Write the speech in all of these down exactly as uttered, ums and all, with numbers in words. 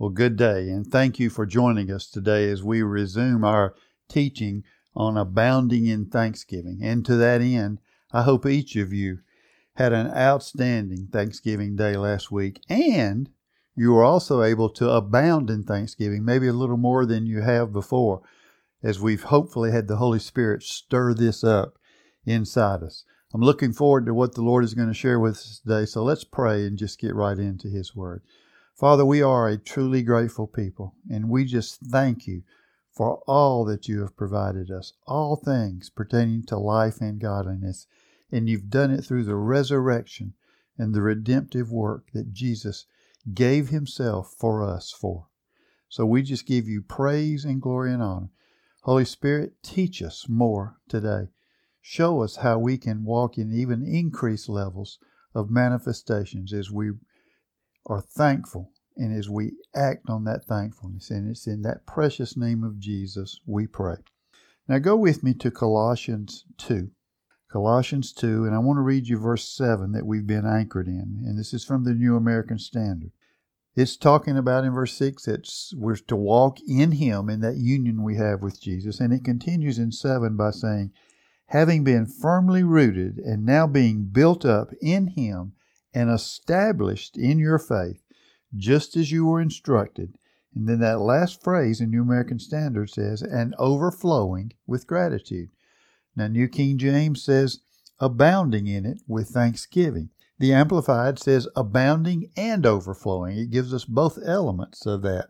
Well, good day, and thank you for joining us today as we resume our teaching on abounding in thanksgiving. And to that end, I hope each of you had an outstanding Thanksgiving Day last week, and you were also able to abound in thanksgiving, maybe a little more than you have before, as we've hopefully had the Holy Spirit stir this up inside us. I'm looking forward to what the Lord is going to share with us today, so let's pray and just get right into His Word. Father, we are a truly grateful people, and we just thank you for all that you have provided us, all things pertaining to life and godliness, and you've done it through the resurrection and the redemptive work that Jesus gave himself for us for. So we just give you praise and glory and honor. Holy Spirit, teach us more today. Show us how we can walk in even increased levels of manifestations as we are thankful and as we act on that thankfulness. And it's in that precious name of Jesus we pray. Now go with me to Colossians two. Colossians two, and I want to read you verse seven that we've been anchored in. And this is from the New American Standard. It's talking about in verse six that we're to walk in Him, in that union we have with Jesus. And it continues in seven by saying, having been firmly rooted and now being built up in Him and established in your faith, just as you were instructed. And then that last phrase in New American Standard says, and overflowing with gratitude. Now, New King James says, abounding in it with thanksgiving. The Amplified says, abounding and overflowing. It gives us both elements of that.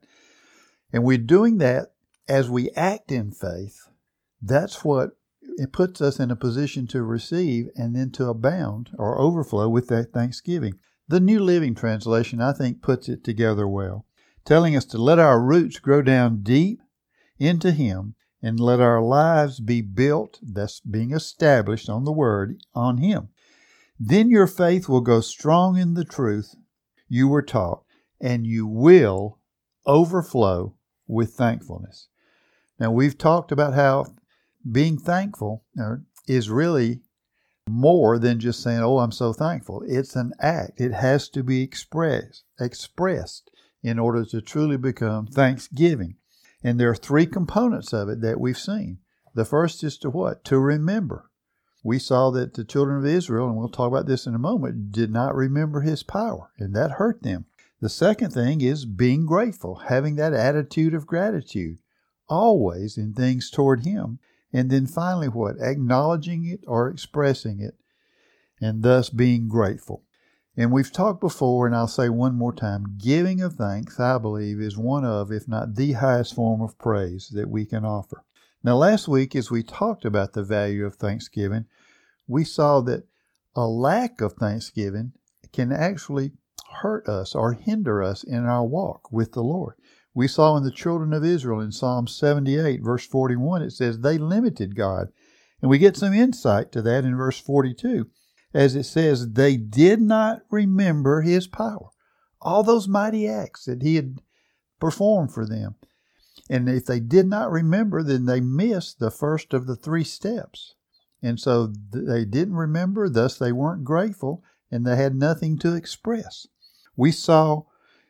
And we're doing that as we act in faith. That's what it puts us in a position to receive and then to abound or overflow with that thanksgiving. The New Living Translation, I think, puts it together well, telling us to let our roots grow down deep into Him and let our lives be built, that's being established on the Word, on Him. Then your faith will go strong in the truth you were taught, and you will overflow with thankfulness. Now, we've talked about how being thankful is really more than just saying, oh, I'm so thankful. It's an act. It has to be expressed, expressed in order to truly become thanksgiving. And there are three components of it that we've seen. The first is to what? To remember. We saw that the children of Israel, and we'll talk about this in a moment, did not remember His power, and that hurt them. The second thing is being grateful, having that attitude of gratitude, always in things toward Him. And then finally what? Acknowledging it or expressing it, and thus being grateful. And we've talked before, and I'll say one more time, giving of thanks, I believe, is one of, if not the highest form of praise that we can offer. Now, last week, as we talked about the value of thanksgiving, we saw that a lack of thanksgiving can actually hurt us or hinder us in our walk with the Lord. We saw in the children of Israel in Psalm seventy-eight, verse forty-one, it says they limited God. And we get some insight to that in verse forty-two, as it says, they did not remember His power. All those mighty acts that He had performed for them. And if they did not remember, then they missed the first of the three steps. And so they didn't remember, thus they weren't grateful, and they had nothing to express. We saw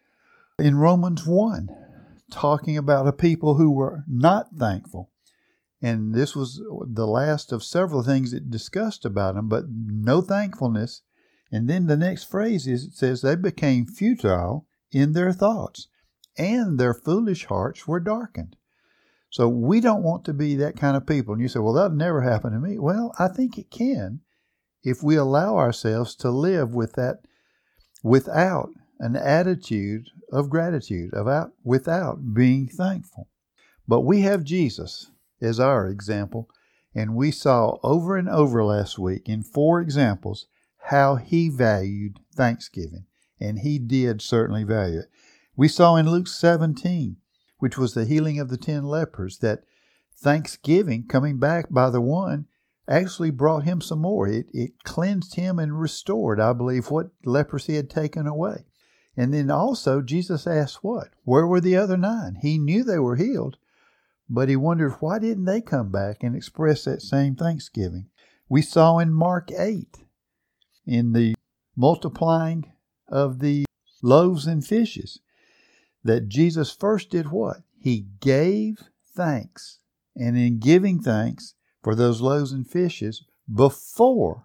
in Romans one, talking about a people who were not thankful. And this was the last of several things it discussed about them, but no thankfulness. And then the next phrase is, it says, they became futile in their thoughts, and their foolish hearts were darkened. So we don't want to be that kind of people. And you say, well, that'll never happen to me. Well, I think it can if we allow ourselves to live with that, without an attitude of gratitude, about, without being thankful. But we have Jesus as our example, and we saw over and over last week in four examples how He valued thanksgiving, and He did certainly value it. We saw in Luke seventeen, which was the healing of the ten lepers, that thanksgiving, coming back by the one, actually brought him some more. It, it cleansed him and restored, I believe, what leprosy had taken away. And then also Jesus asked what? Where were the other nine? He knew they were healed, but He wondered why didn't they come back and express that same thanksgiving. We saw in Mark eight, in the multiplying of the loaves and fishes, that Jesus first did what? He gave thanks. And in giving thanks for those loaves and fishes, before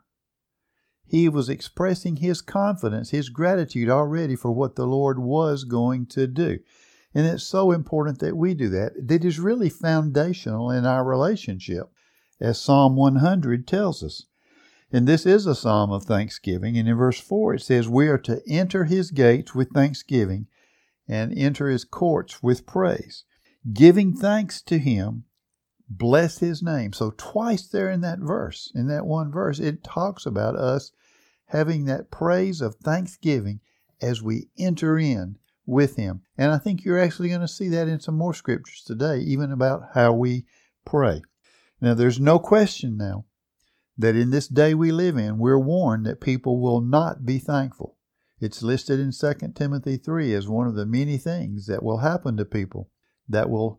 he was expressing his confidence, his gratitude already for what the Lord was going to do. And it's so important that we do that. That is really foundational in our relationship, as Psalm one hundred tells us. And this is a psalm of thanksgiving. And in verse four it says, we are to enter his gates with thanksgiving and enter his courts with praise. Giving thanks to him, bless his name. So twice there in that verse, in that one verse, it talks about us having that praise of thanksgiving as we enter in with him. And I think you're actually going to see that in some more scriptures today, even about how we pray. Now, there's no question now that in this day we live in, we're warned that people will not be thankful. It's listed in Second Timothy three as one of the many things that will happen to people that will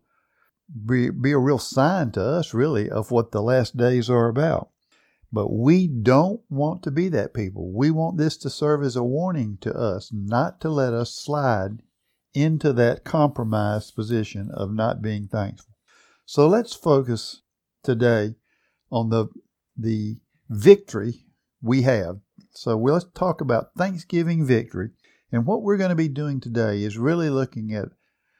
be, be a real sign to us, really, of what the last days are about. But we don't want to be that people. We want this to serve as a warning to us, not to let us slide into that compromised position of not being thankful. So let's focus today on the, the victory we have. So let's talk about Thanksgiving victory. And what we're going to be doing today is really looking at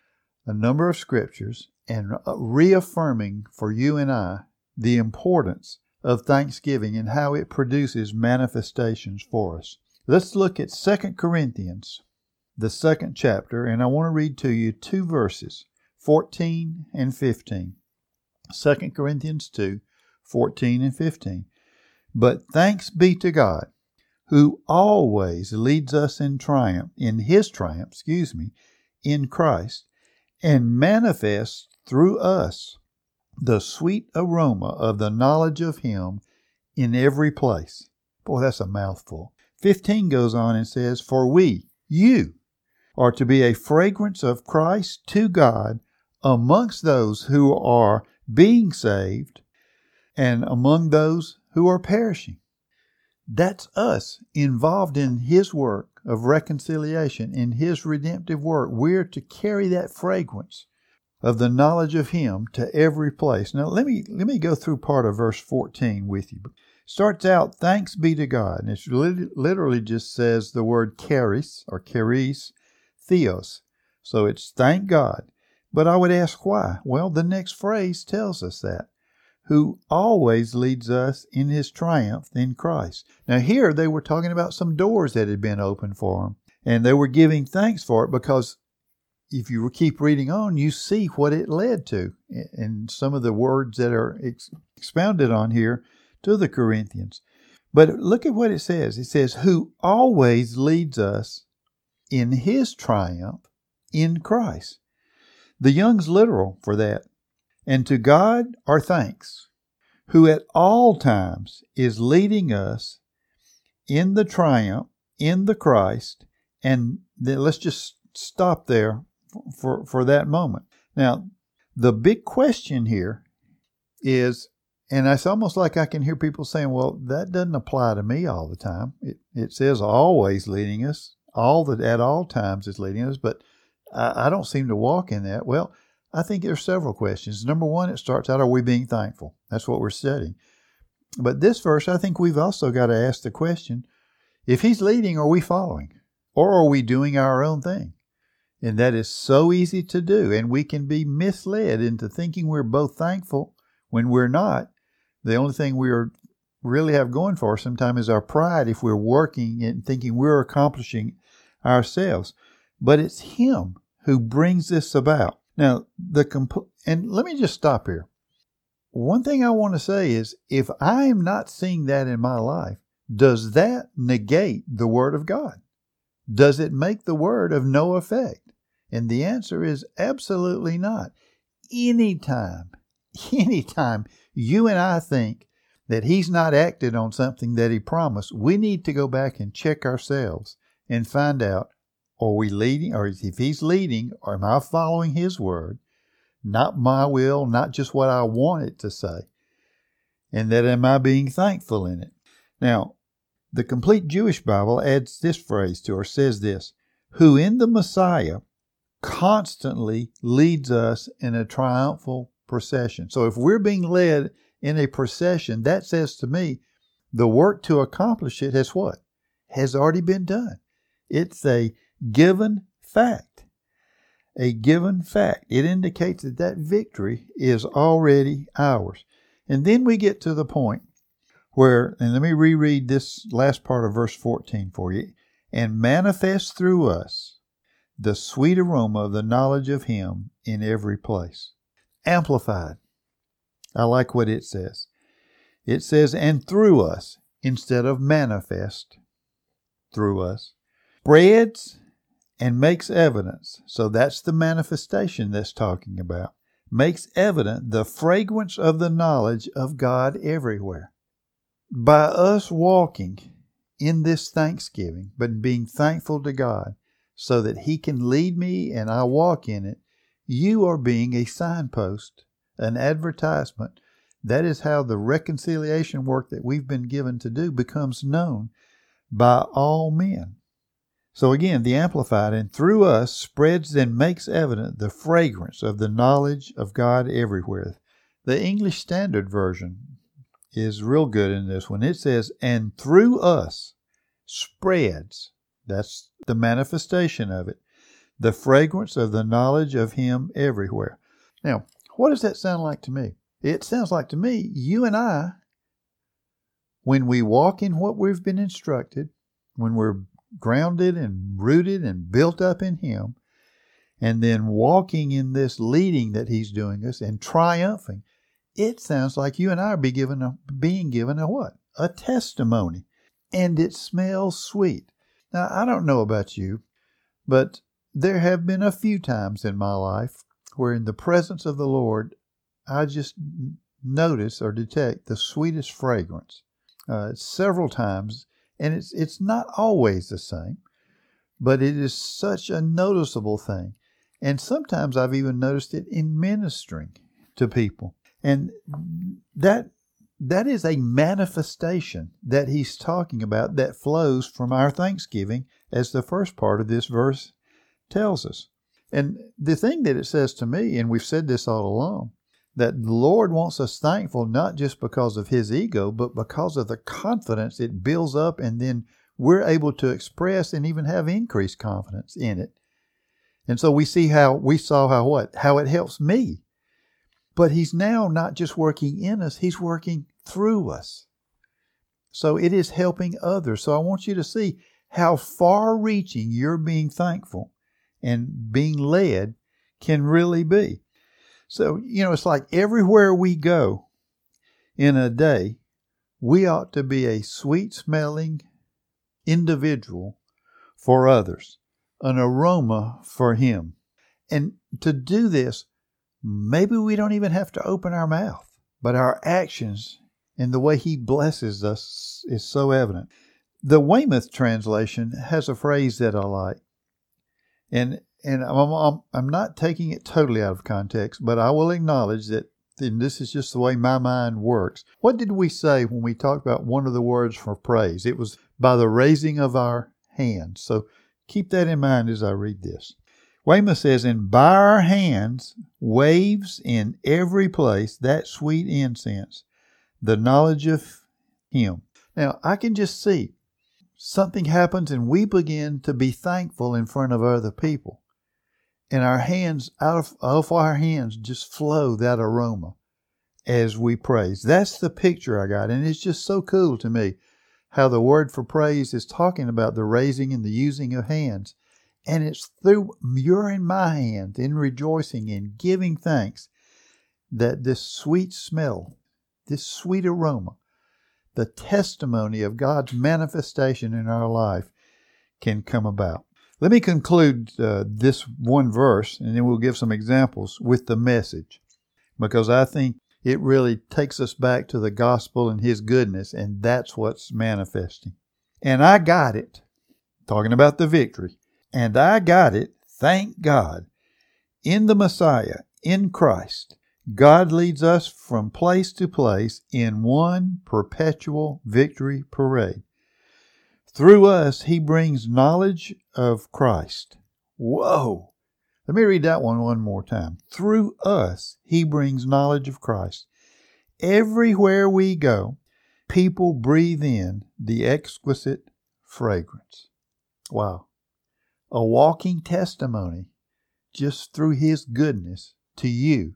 a number of scriptures and reaffirming for you and I the importance of thanksgiving and how it produces manifestations for us. Let's look at Second Corinthians, the second chapter, and I want to read to you two verses, fourteen and fifteen. Second Corinthians two, fourteen and fifteen. But thanks be to God, who always leads us in triumph, in his triumph, excuse me, in Christ, and manifests through us the sweet aroma of the knowledge of him in every place. Boy, that's a mouthful. fifteen goes on and says, for we, you, are to be a fragrance of Christ to God amongst those who are being saved and among those who are perishing. That's us involved in his work of reconciliation, in his redemptive work. We're to carry that fragrance of the knowledge of him to every place. Now, let me let me go through part of verse fourteen with you. It starts out, thanks be to God. And it literally just says the word charis, or charis, theos. So it's thank God. But I would ask why? Well, the next phrase tells us that. Who always leads us in his triumph in Christ. Now here they were talking about some doors that had been opened for them. And they were giving thanks for it because if you keep reading on, you see what it led to in some of the words that are ex- expounded on here to the Corinthians. But look at what it says. It says, who always leads us in his triumph in Christ. The Young's literal for that. And to God our thanks, who at all times is leading us in the triumph in the Christ. And then let's just stop there for, for that moment. Now, the big question here is, and it's almost like I can hear people saying, well, that doesn't apply to me all the time. It, it says always leading us, all that at all times is leading us, but I, I don't seem to walk in that. Well, I think there's several questions. Number one, it starts out, are we being thankful? That's what we're studying. But this verse, I think we've also got to ask the question, if he's leading, are we following? Or are we doing our own thing? And that is so easy to do. And we can be misled into thinking we're both thankful when we're not. The only thing we are really have going for us sometimes is our pride if we're working and thinking we're accomplishing ourselves. But it's him who brings this about. Now, the comp- and let me just stop here. One thing I want to say is, if I am not seeing that in my life, does that negate the Word of God? Does it make the Word of no effect? And the answer is absolutely not. Anytime, anytime you and I think that he's not acted on something that he promised, we need to go back and check ourselves and find out, are we leading, or if he's leading, or am I following his word? Not my will, not just what I want it to say. And that am I being thankful in it? Now, the Complete Jewish Bible adds this phrase to, or says this, who in the Messiah constantly leads us in a triumphal procession. So if we're being led in a procession, that says to me, the work to accomplish it has what? Has already been done. It's a given fact. A given fact. It indicates that that victory is already ours. And then we get to the point where, and let me reread this last part of verse fourteen for you, and manifest through us the sweet aroma of the knowledge of Him in every place. Amplified. I like what it says. It says, and through us, instead of manifest through us, spreads and makes evidence. So that's the manifestation that's talking about. Makes evident the fragrance of the knowledge of God everywhere. By us walking in this thanksgiving, but being thankful to God so that He can lead me and I walk in it, you are being a signpost, an advertisement. That is how the reconciliation work that we've been given to do becomes known by all men. So again, the Amplified, and through us spreads and makes evident the fragrance of the knowledge of God everywhere. The English Standard Version is real good in this one. It says, and through us spreads, that's the manifestation of it, the fragrance of the knowledge of Him everywhere. Now, what does that sound like to me? It sounds like to me, you and I, when we walk in what we've been instructed, when we're grounded and rooted and built up in Him, and then walking in this leading that He's doing us and triumphing, it sounds like you and I are be given a, being given a what? A testimony. And it smells sweet. Now, I don't know about you, but there have been a few times in my life where in the presence of the Lord, I just notice or detect the sweetest fragrance. Uh, several times, and it's it's not always the same, but it is such a noticeable thing. And sometimes I've even noticed it in ministering to people. And that that is a manifestation that He's talking about that flows from our thanksgiving, as the first part of this verse tells us. And the thing that it says to me, and we've said this all along, that the Lord wants us thankful not just because of His ego, but because of the confidence it builds up, and then we're able to express and even have increased confidence in it. And so we see how, we saw how what? How it helps me. But He's now not just working in us, He's working through us. So it is helping others. So I want you to see how far-reaching your being thankful and being led can really be. So, you know, it's like everywhere we go in a day, we ought to be a sweet-smelling individual for others, an aroma for Him. And to do this, maybe we don't even have to open our mouth, but our actions and the way He blesses us is so evident. The Weymouth translation has a phrase that I like, and And I'm, I'm, I'm not taking it totally out of context, but I will acknowledge that, and this is just the way my mind works. What did we say when we talked about one of the words for praise? It was by the raising of our hands. So keep that in mind as I read this. Weymouth says, and by our hands waves in every place that sweet incense, the knowledge of Him. Now, I can just see something happens and we begin to be thankful in front of other people. And our hands, out of, out of our hands, just flow that aroma as we praise. That's the picture I got. And it's just so cool to me how the word for praise is talking about the raising and the using of hands. And it's through your and my hands in rejoicing and giving thanks that this sweet smell, this sweet aroma, the testimony of God's manifestation in our life can come about. Let me conclude uh, this one verse, and then we'll give some examples with the message, because I think it really takes us back to the gospel and His goodness, and that's what's manifesting. And I got it, talking about the victory, and I got it, thank God, in the Messiah, in Christ. God leads us from place to place in one perpetual victory parade. Through us, He brings knowledge of Christ. Whoa! Let me read that one one more time. Through us, he brings knowledge of Christ. Everywhere we go, people breathe in the exquisite fragrance. Wow. A walking testimony just through his goodness to you.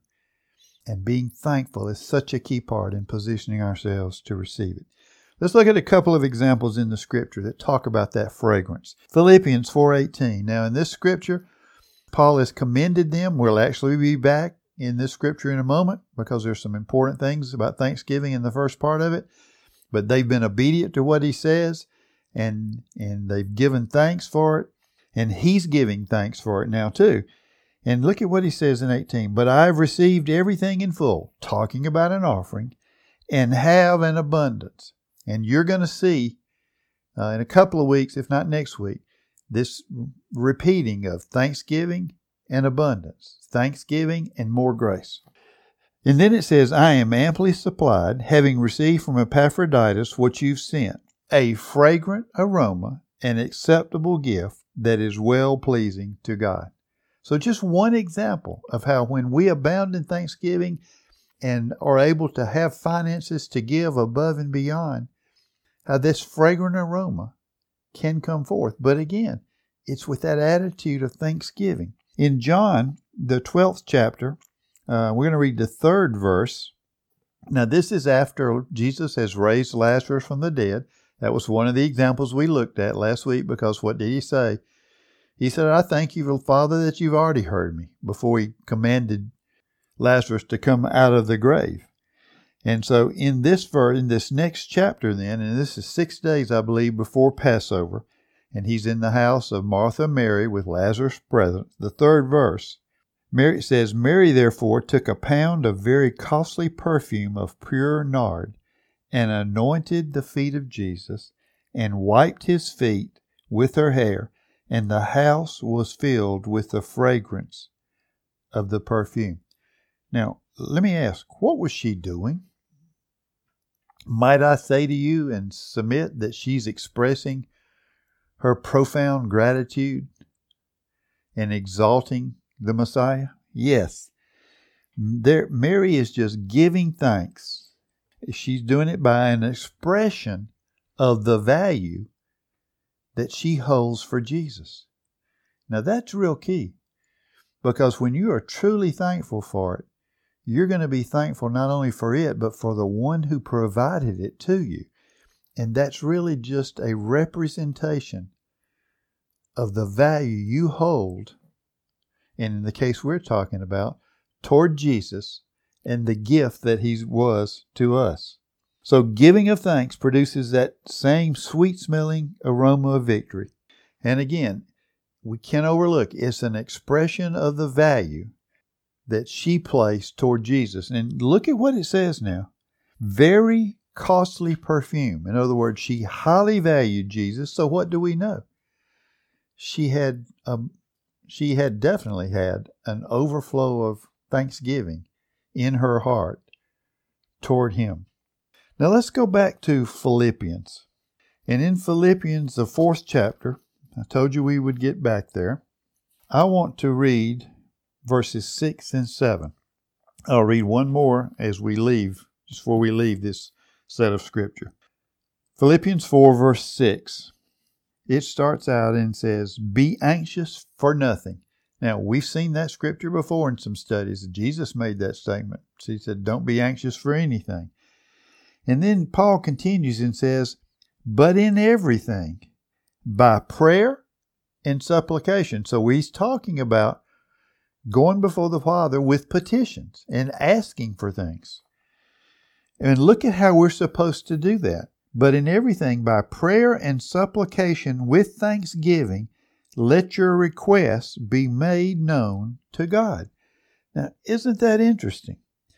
And being thankful is such a key part in positioning ourselves to receive it. Let's look at a couple of examples in the scripture that talk about that fragrance. Philippians four eighteen. Now in this scripture, Paul has commended them. We'll actually be back in this scripture in a moment because there's some important things about Thanksgiving in the first part of it. But they've been obedient to what he says, and, and they've given thanks for it. And he's giving thanks for it now too. And look at what he says in eighteen. But I've received everything in full, talking about an offering, and have an abundance. And you're going to see uh, in a couple of weeks, if not next week, this repeating of thanksgiving and abundance, thanksgiving and more grace. And then it says, I am amply supplied, having received from Epaphroditus what you've sent, a fragrant aroma, an acceptable gift that is well-pleasing to God. So just one example of how when we abound in thanksgiving and are able to have finances to give above and beyond, how this fragrant aroma can come forth. But again, it's with that attitude of thanksgiving. In John, the twelfth chapter, uh, we're going to read the third verse. Now, this is after Jesus has raised Lazarus from the dead. That was one of the examples we looked at last week because what did he say? He said, I thank you, Father, that you've already heard me, before he commanded Lazarus to come out of the grave. And so in this verse, in this next chapter then, and this is six days, I believe, before Passover, and he's in the house of Martha and Mary with Lazarus present. The third verse, Mary says, Mary therefore took a pound of very costly perfume of pure nard, and anointed the feet of Jesus, and wiped his feet with her hair, and the house was filled with the fragrance of the perfume. Now, let me ask, what was she doing? Might I say to you and submit that she's expressing her profound gratitude and exalting the Messiah? Yes. There, Mary is just giving thanks. She's doing it by an expression of the value that she holds for Jesus. Now that's real key, because when you are truly thankful for it, you're going to be thankful not only for it, but for the one who provided it to you. And that's really just a representation of the value you hold, and in the case we're talking about, toward Jesus and the gift that he was to us. So giving of thanks produces that same sweet-smelling aroma of victory. And again, we can't overlook, it's an expression of the value that she placed toward Jesus. And look at what it says now. Very costly perfume. In other words, she highly valued Jesus. So what do we know? She had, um, she had definitely had an overflow of thanksgiving in her heart toward him. Now let's go back to Philippians. And in Philippians, the fourth chapter, I told you we would get back there. I want to read verses six and seven. I'll read one more as we leave, just before we leave this set of scripture. Philippians four, verse six. It starts out and says, be anxious for nothing. Now, we've seen that scripture before in some studies. Jesus made that statement. He said, don't be anxious for anything. And then Paul continues and says, but in everything, by prayer and supplication. So he's talking about going before the Father with petitions and asking for things. And look at how we're supposed to do that. But in everything, by prayer and supplication with thanksgiving, let your requests be made known to God. Now, isn't that interesting?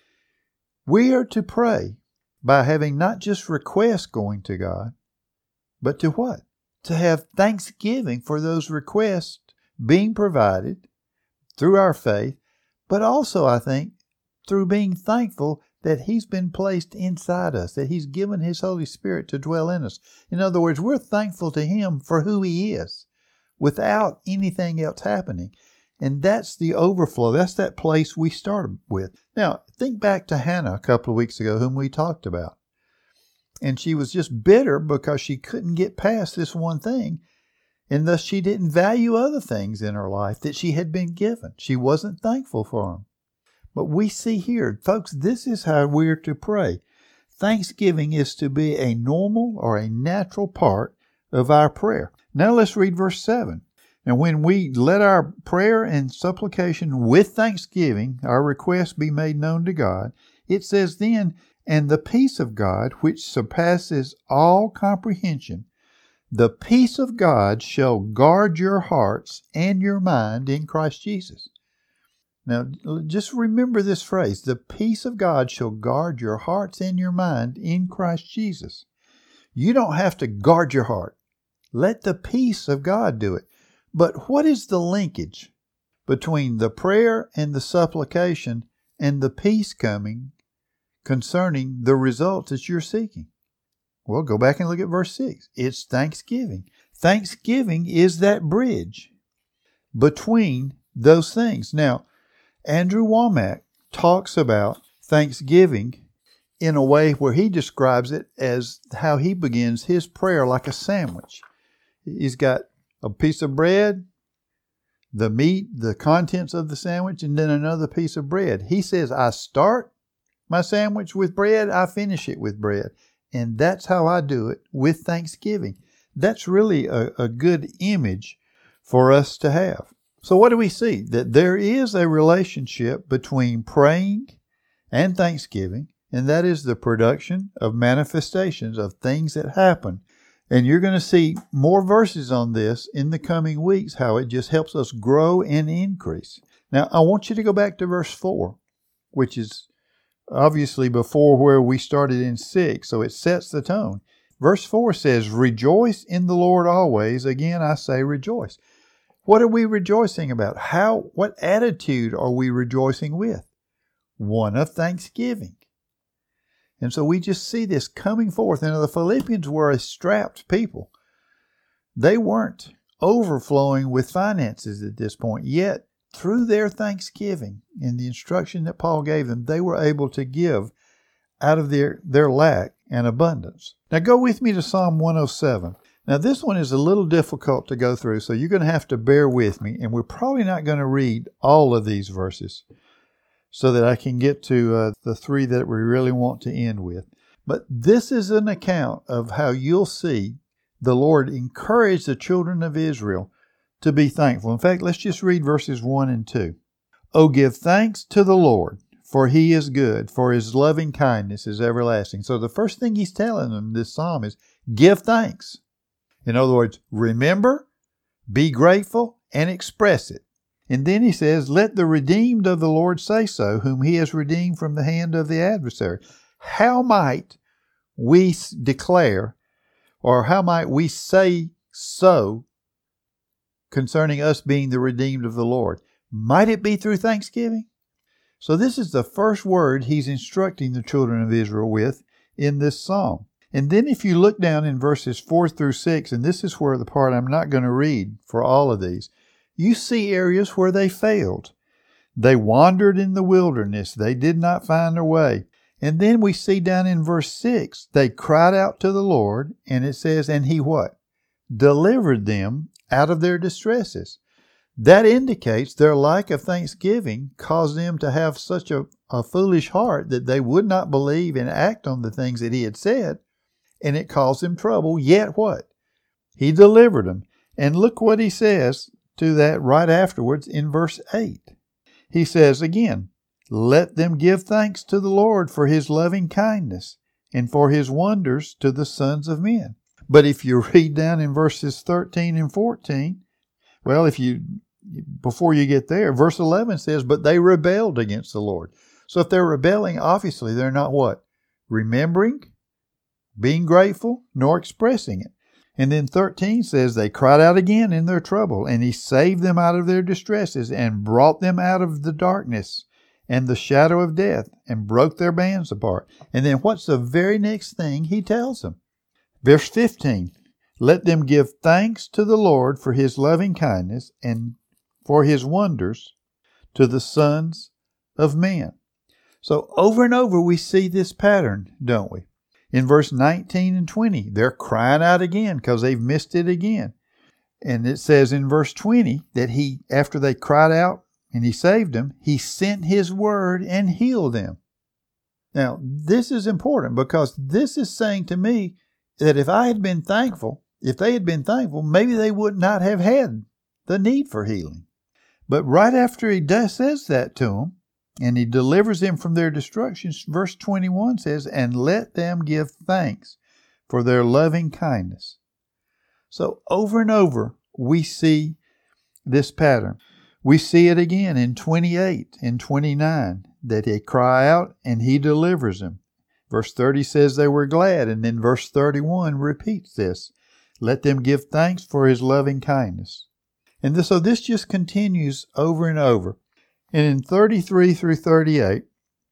We are to pray by having not just requests going to God, but to what? To have thanksgiving for those requests being provided through our faith, but also, I think, through being thankful that He's been placed inside us, that He's given His Holy Spirit to dwell in us. In other words, we're thankful to Him for who He is without anything else happening. And that's the overflow. That's that place we started with. Now, think back to Hannah a couple of weeks ago, whom we talked about. And she was just bitter because she couldn't get past this one thing. And thus she didn't value other things in her life that she had been given. She wasn't thankful for them. But we see here, folks, this is how we're to pray. Thanksgiving is to be a normal or a natural part of our prayer. Now let's read verse seven. And when we let our prayer and supplication with thanksgiving, our requests be made known to God, it says then, and the peace of God, which surpasses all comprehension, the peace of God shall guard your hearts and your mind in Christ Jesus. Now, just remember this phrase, the peace of God shall guard your hearts and your mind in Christ Jesus. You don't have to guard your heart. Let the peace of God do it. But what is the linkage between the prayer and the supplication and the peace coming concerning the results that you're seeking? Well, go back and look at verse six. It's thanksgiving. Thanksgiving is that bridge between those things. Now, Andrew Wommack talks about thanksgiving in a way where he describes it as how he begins his prayer like a sandwich. He's got a piece of bread, the meat, the contents of the sandwich, and then another piece of bread. He says, I start my sandwich with bread, I finish it with bread. And that's how I do it with thanksgiving. That's really a, a good image for us to have. So what do we see? That there is a relationship between praying and thanksgiving, and that is the production of manifestations of things that happen. And you're going to see more verses on this in the coming weeks, how it just helps us grow and increase. Now, I want you to go back to verse four, which is obviously before where we started in six, so it sets the tone. Verse four says, rejoice in the Lord always. Again, I say rejoice. What are we rejoicing about? How, what attitude are we rejoicing with? One of thanksgiving. And so we just see this coming forth. And the Philippians were a strapped people. They weren't overflowing with finances at this point. Yet, through their thanksgiving and the instruction that Paul gave them, they were able to give out of their, their lack and abundance. Now go with me to Psalm one oh seven. Now this one is a little difficult to go through, so you're going to have to bear with me. And we're probably not going to read all of these verses so that I can get to uh, the three that we really want to end with. But this is an account of how you'll see the Lord encourage the children of Israel to be thankful. In fact, let's just read verses one and two. Oh, give thanks to the Lord, for He is good, for His loving kindness is everlasting. So the first thing He's telling them, this psalm, is give thanks. In other words, remember, be grateful, and express it. And then he says, let the redeemed of the Lord say so, whom He has redeemed from the hand of the adversary. How might we declare, or how might we say so concerning us being the redeemed of the Lord? Might it be through thanksgiving? So this is the first word He's instructing the children of Israel with in this psalm. And then if you look down in verses four through six, and this is where the part I'm not going to read for all of these, you see areas where they failed. They wandered in the wilderness. They did not find their way. And then we see down in verse six, they cried out to the Lord, and it says, and He what? Delivered them out of their distresses. That indicates their lack of thanksgiving caused them to have such a, a foolish heart that they would not believe and act on the things that He had said, and it caused them trouble. Yet what? He delivered them. And look what He says to that right afterwards in verse eight. He says again, let them give thanks to the Lord for His loving kindness and for His wonders to the sons of men. But if you read down in verses thirteen and fourteen, well, if you, before you get there, verse eleven says, but they rebelled against the Lord. So if they're rebelling, obviously they're not what? Remembering, being grateful, nor expressing it. And then thirteen says, they cried out again in their trouble, and He saved them out of their distresses and brought them out of the darkness and the shadow of death and broke their bands apart. And then what's the very next thing He tells them? Verse fifteen, let them give thanks to the Lord for His loving kindness and for his wonders to the sons of men. So over and over we see this pattern, don't we? In verse nineteen and twenty, they're crying out again because they've missed it again. And it says in verse twenty that he, after they cried out and he saved them, he sent his word and healed them. Now, this is important because this is saying to me that if I had been thankful, if they had been thankful, maybe they would not have had the need for healing. But right after he does, says that to them, and he delivers them from their destructions, verse twenty-one says, and let them give thanks for their loving kindness. So over and over, we see this pattern. We see it again in twenty-eight and twenty-nine, that they cry out and he delivers them. Verse thirty says they were glad, and then verse thirty-one repeats this. Let them give thanks for his loving kindness. And this, so this just continues over and over. And in thirty-three through thirty-eight,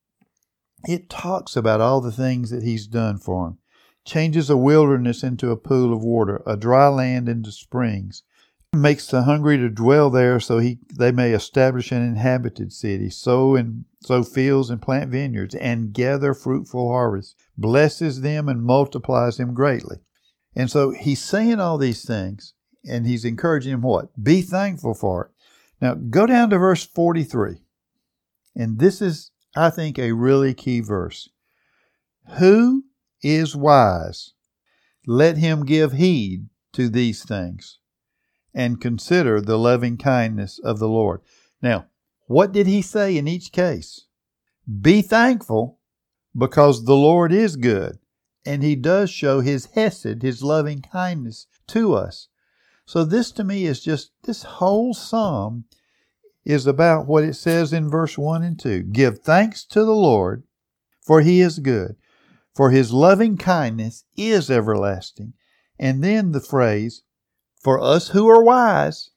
it talks about all the things that he's done for them. Changes a wilderness into a pool of water, a dry land into springs. Makes the hungry to dwell there so he they may establish an inhabited city, sow and sow fields and plant vineyards, and gather fruitful harvests. Blesses them and multiplies them greatly. And so he's saying all these things, and he's encouraging them what? Be thankful for it. Now go down to verse forty-three. And this is, I think, a really key verse. Who is wise? Let him give heed to these things, and consider the loving kindness of the Lord. Now, what did he say in each case? Be thankful because the Lord is good, and he does show his hesed, his loving kindness to us. So this to me is just, this whole psalm is about what it says in verse one and two. Give thanks to the Lord, for he is good, for his loving kindness is everlasting. And then the phrase, for us who are wise,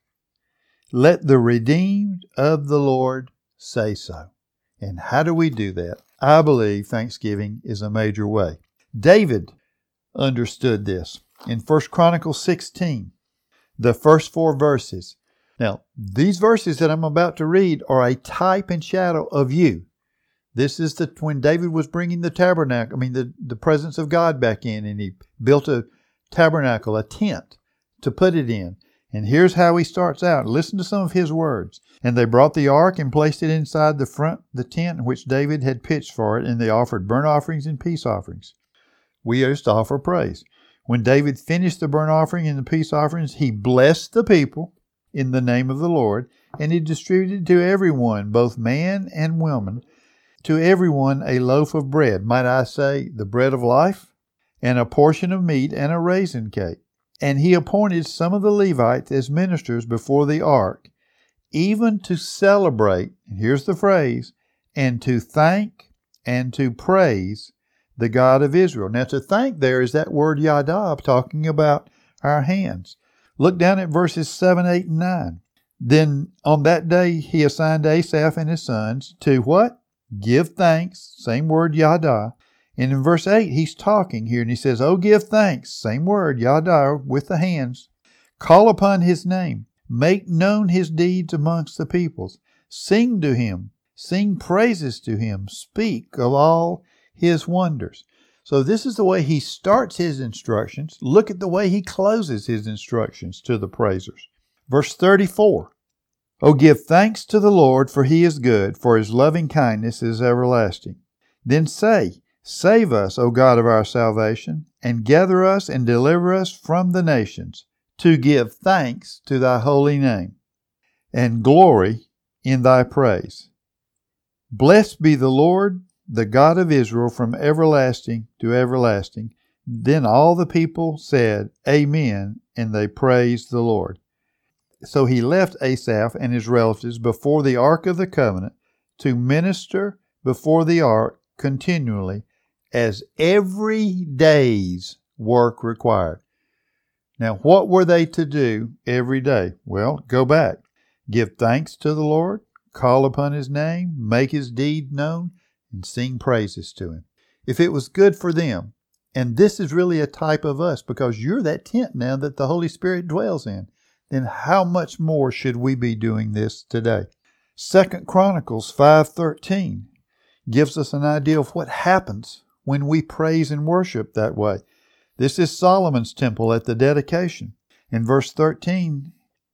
let the redeemed of the Lord say so. And how do we do that? I believe thanksgiving is a major way. David understood this in First Chronicles sixteen, the first four verses. Now, these verses that I'm about to read are a type and shadow of you. This is the when David was bringing the tabernacle, I mean the, the presence of God back in, and he built a tabernacle, a tent, to put it in. And here's how he starts out. Listen to some of his words. And they brought the ark and placed it inside the front, the tent in which David had pitched for it, and they offered burnt offerings and peace offerings. We used to offer praise. When David finished the burnt offering and the peace offerings, he blessed the people in the name of the Lord, and he distributed to everyone, both man and woman, to everyone a loaf of bread, might I say, the bread of life, and a portion of meat and a raisin cake. And he appointed some of the Levites as ministers before the ark, even to celebrate, and here's the phrase, and to thank and to praise the God of Israel. Now to thank there is that word yadav, talking about our hands. Look down at verses seven, eight, and nine. Then on that day he assigned Asaph and his sons to what? Give thanks, same word yada. And in verse eight, he's talking here and he says, oh, give thanks, same word, yada, with the hands. Call upon his name. Make known his deeds amongst the peoples. Sing to him. Sing praises to him. Speak of all his wonders. So this is the way he starts his instructions. Look at the way he closes his instructions to the praisers. Verse thirty-four. Oh, give thanks to the Lord, for he is good, for his loving kindness is everlasting. Then say, save us, O God of our salvation, and gather us and deliver us from the nations, to give thanks to thy holy name, and glory in thy praise. Blessed be the Lord, the God of Israel, from everlasting to everlasting. Then all the people said, Amen, and they praised the Lord. So he left Asaph and his relatives before the ark of the covenant to minister before the ark continually, as every day's work required. Now, what were they to do every day? Well, go back. Give thanks to the Lord, call upon his name, make his deed known, and sing praises to him. If it was good for them, and this is really a type of us, because you're that tent now that the Holy Spirit dwells in. then how much more should we be doing this today? Second Chronicles five thirteen gives us an idea of what happens when we praise and worship that way. This is Solomon's temple at the dedication. In verse thirteen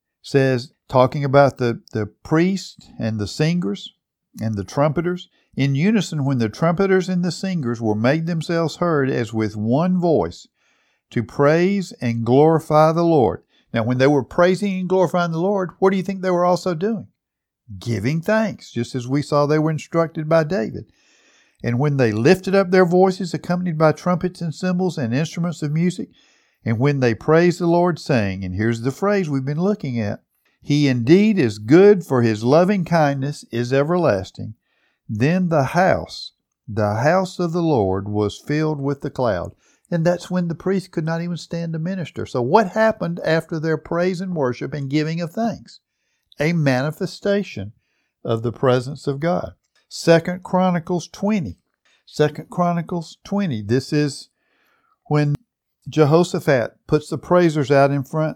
says, talking about the, the priests and the singers and the trumpeters, in unison when the trumpeters and the singers were made themselves heard as with one voice to praise and glorify the Lord. Now, when they were praising and glorifying the Lord, what do you think they were also doing? Giving thanks, just as we saw they were instructed by David. And when they lifted up their voices, accompanied by trumpets and cymbals and instruments of music, and when they praised the Lord, saying, and here's the phrase we've been looking at, He indeed is good, for His loving kindness is everlasting. Then the house, the house of the Lord was filled with the cloud. And that's when the priests could not even stand to minister. So what happened after their praise and worship and giving of thanks? A manifestation of the presence of God. Second Chronicles twenty. Second Chronicles twenty. This is when Jehoshaphat puts the praisers out in front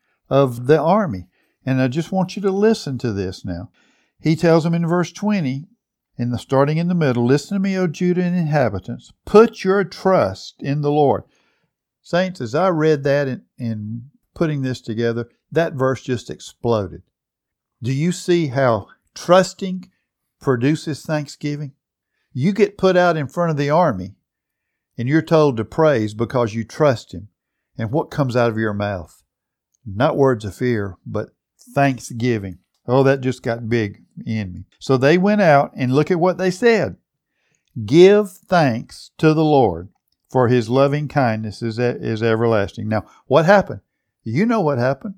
of the army. And I just want you to listen to this now. He tells them in verse twenty, in the, starting in the middle, listen to me, O Judah and inhabitants, put your trust in the Lord. Saints, as I read that in, in putting this together, that verse just exploded. Do you see how trusting produces thanksgiving? You get put out in front of the army and you're told to praise because you trust Him. And what comes out of your mouth? Not words of fear, but thanksgiving. Oh, that just got big in me. So they went out and look at what they said. Give thanks to the Lord, for His loving kindness is, is everlasting. Now, what happened? You know what happened.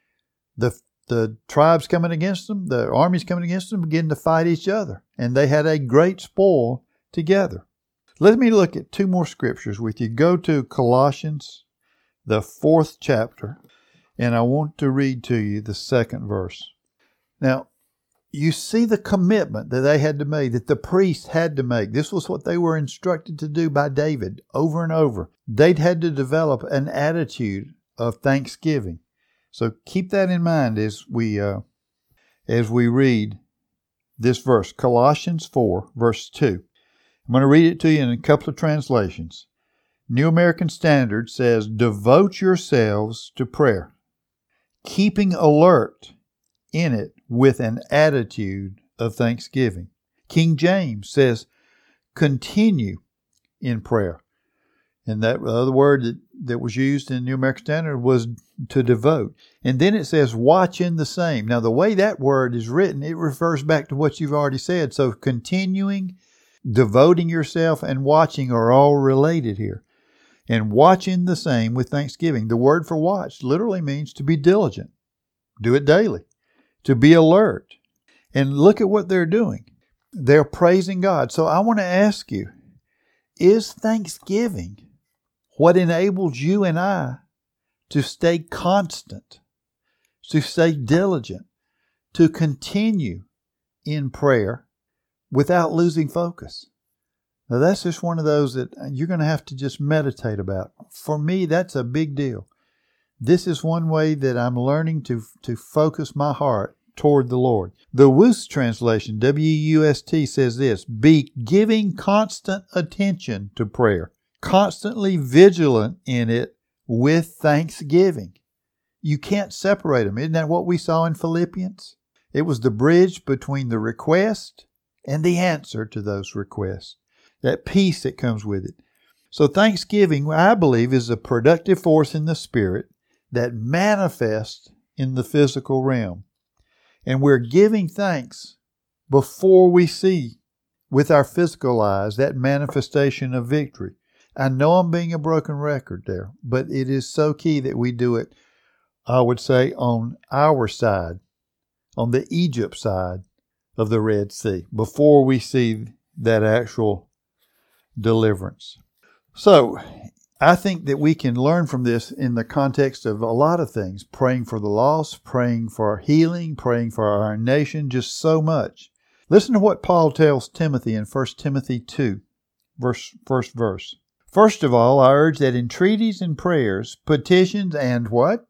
The, the tribes coming against them, the armies coming against them, began to fight each other. And they had a great spoil together. Let me look at two more scriptures with you. Go to Colossians, the fourth chapter, and I want to read to you the second verse. Now, you see the commitment that they had to make, that the priests had to make. This was what they were instructed to do by David over and over. They'd had to develop an attitude of thanksgiving. So keep that in mind as we uh, as we read this verse, Colossians four, verse two. I'm going to read it to you in a couple of translations. New American Standard says, devote yourselves to prayer, keeping alert in it with an attitude of thanksgiving. King James says, continue in prayer. And that other word that, that was used in the New American Standard was to devote. And then it says, watch in the same. Now, the way that word is written, it refers back to what you've already said. So continuing, devoting yourself, and watching are all related here. And watch in the same with thanksgiving. The word for watch literally means to be diligent. Do it daily. To be alert. And look at what they're doing. They're praising God. So I want to ask you, is thanksgiving what enables you and I to stay constant, to stay diligent, to continue in prayer without losing focus? Now that's just one of those that you're going to have to just meditate about. For me, that's a big deal. This is one way that I'm learning to, to focus my heart toward the Lord. The Wuest translation, W U S T, says this, be giving constant attention to prayer, constantly vigilant in it with thanksgiving. You can't separate them. Isn't that what we saw in Philippians? It was the bridge between the request and the answer to those requests. That peace that comes with it. So thanksgiving, I believe, is a productive force in the spirit that manifests in the physical realm. And we're giving thanks before we see with our physical eyes that manifestation of victory. I know I'm being a broken record there, but it is so key that we do it, I would say, on our side, on the Egypt side of the Red Sea, before we see that actual deliverance. So, I think that we can learn from this in the context of a lot of things. Praying for the lost, praying for healing, praying for our nation, just so much. Listen to what Paul tells Timothy in First Timothy two, verse, first verse. First of all, I urge that entreaties and prayers, petitions and what?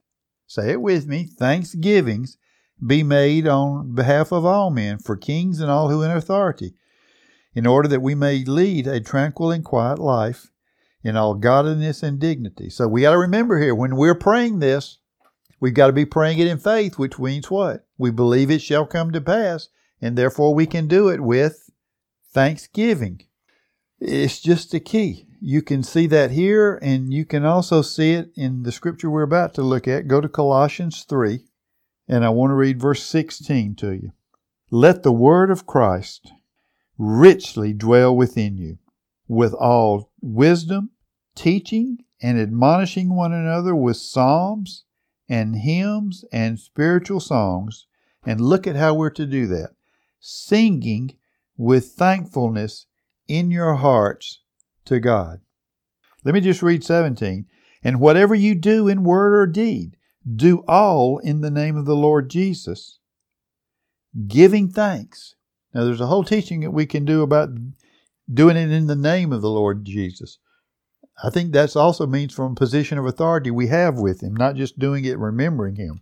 say it with me, thanksgivings be made on behalf of all men, for kings and all who in authority, in order that we may lead a tranquil and quiet life in all godliness and dignity. So we got to remember here, when we're praying this, we've got to be praying it in faith, which means what? We believe it shall come to pass, and therefore we can do it with thanksgiving. It's just the key. You can see that here, and you can also see it in the scripture we're about to look at. Go to Colossians three, and I want to read verse sixteen to you. Let the word of Christ richly dwell within you, with all wisdom, teaching and admonishing one another with psalms and hymns and spiritual songs. And look at how we're to do that. Singing with thankfulness in your hearts to God. Let me just read seventeen. And whatever you do in word or deed, do all in the name of the Lord Jesus, giving thanks. Now there's a whole teaching that we can do about doing it in the name of the Lord Jesus. I think that also means from a position of authority we have with Him, not just doing it remembering Him.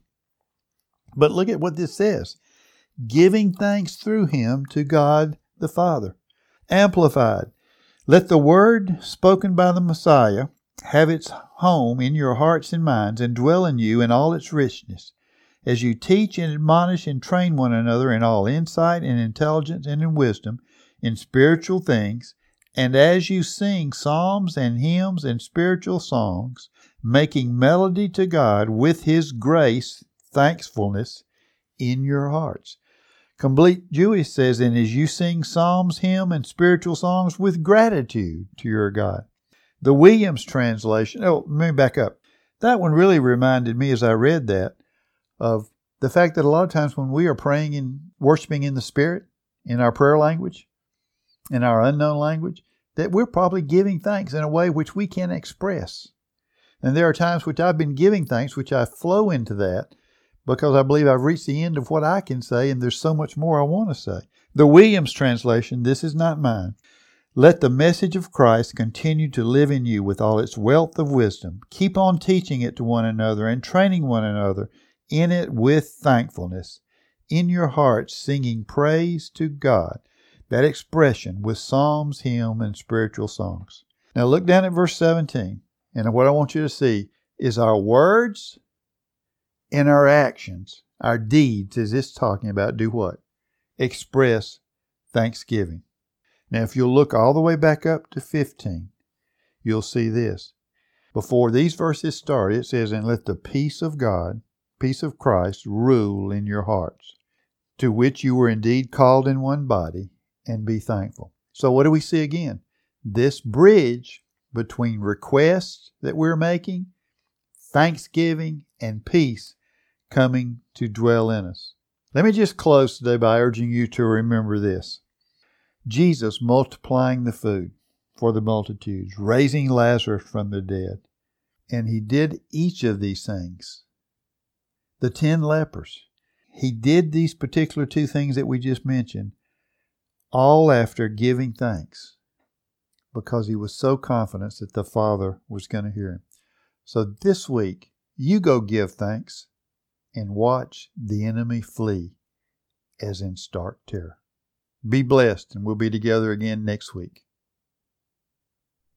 But look at what this says. Giving thanks through Him to God the Father. Amplified. Let the word spoken by the Messiah have its home in your hearts and minds and dwell in you in all its richness, as you teach and admonish and train one another in all insight and intelligence and in wisdom, in spiritual things, and as you sing psalms and hymns and spiritual songs, making melody to God with His grace, thankfulness in your hearts. Complete Jewish says, and as you sing psalms, hymns, and spiritual songs with gratitude to your God. The Williams translation, oh, let me back up. That one really reminded me as I read that of the fact that a lot of times when we are praying and worshiping in the Spirit, in our prayer language, in our unknown language, that we're probably giving thanks in a way which we can't express. And there are times which I've been giving thanks, which I flow into that, because I believe I've reached the end of what I can say, and there's so much more I want to say. The Williams translation, this is not mine. Let the message of Christ continue to live in you with all its wealth of wisdom. Keep on teaching it to one another and training one another in it with thankfulness. In your hearts singing praise to God. That expression with psalms, hymns, and spiritual songs. Now look down at verse seventeen. And what I want you to see is our words and our actions, our deeds, as it's talking about, do what? Express thanksgiving. Now, if you'll look all the way back up to fifteen, you'll see this. Before these verses start, it says, and let the peace of God, peace of Christ, rule in your hearts, to which you were indeed called in one body, and be thankful. So what do we see again? This bridge between requests that we're making, thanksgiving, and peace coming to dwell in us. Let me just close today by urging you to remember this. Jesus multiplying the food for the multitudes, raising Lazarus from the dead. And He did each of these things. The ten lepers. He did these particular two things that we just mentioned, all after giving thanks, because He was so confident that the Father was going to hear Him. So this week, you go give thanks and watch the enemy flee as in stark terror. Be blessed, and we'll be together again next week.